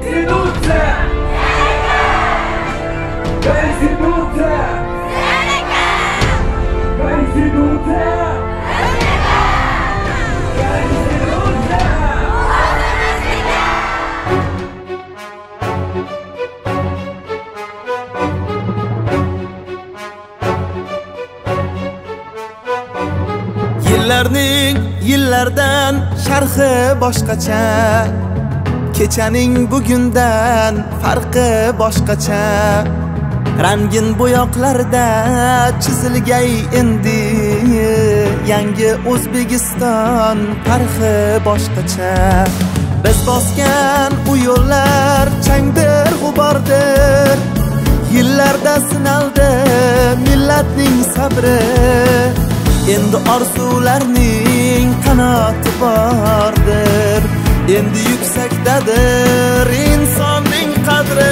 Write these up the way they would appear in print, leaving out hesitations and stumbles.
Yillardan sharhi boshqacha, kechaning bugundan farqi boshqacha. Rangin bo'yoqlarda chizilgay endi yangi O'zbekiston tarixi boshqacha. Biz bosgan u yo'llar changdir, g'ubordir. Yillarda sinaldi millatning sabri. Endi orzularning qanoti bordir. Endi yuksakdadir insonning qadri.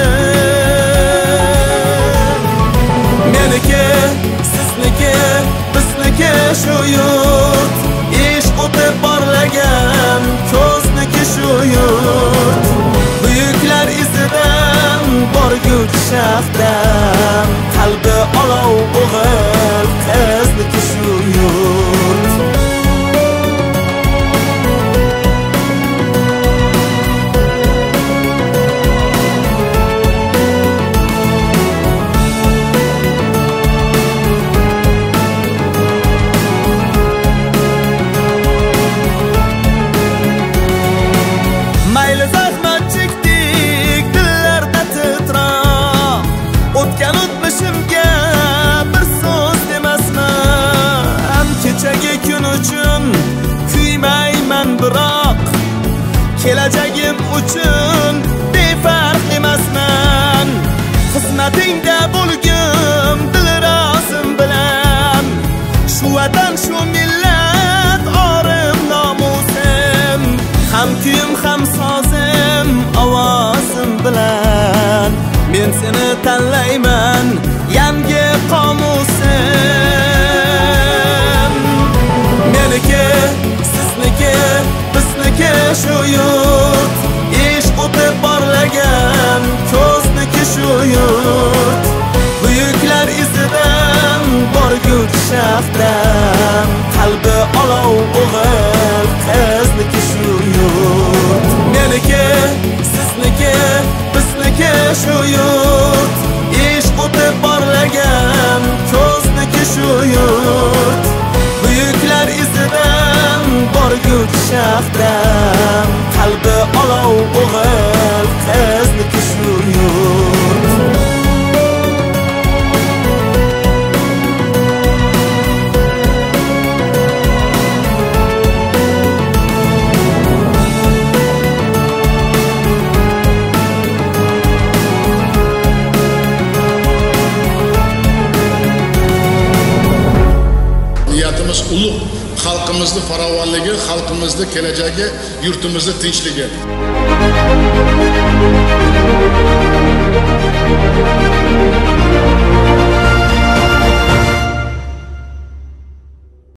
Meniki, sizniki, bizniki shu yurt. Ish o'tib borlagan ko'zniki shu yurt. Buyuklar izidan borguchi shaxtdan qalbi olov o'g'il qizniki shu yurt. Mayli zahmat chekdik, dillarda titroq. O'tgan o'tmishimga bir so'z demasman. Kechagi kun uchun kuymayman biroq, kelajagim uchun befarq emasman. Xizmatingda bo'lgim dil rozim bilan. Shu vatan, shu millat orim nomusim. Ham kuyim, ham sozim, ovozim bilan. Men seni tanlayman, yangi qomusim. Meniki, sizniki, bizniki shu yurt. Ish o'tib borlagan ko'zniki shu yurt. Buyuklar izidan borguchi shaxtdan qalbi olov o'g'il qizniki shu yurt. Meniki, sizniki, bizniki shu yurt. Ish o'tib borlagan ko'zniki shu yurt. Buyuklar izidan borguchi shaxtdan qalbi olov o'g'il qizniki shu yurt. Niyatimiz ulug', xalqimizning farovonligi, xalqimizning kelajagi, yurtimizning tinchligi.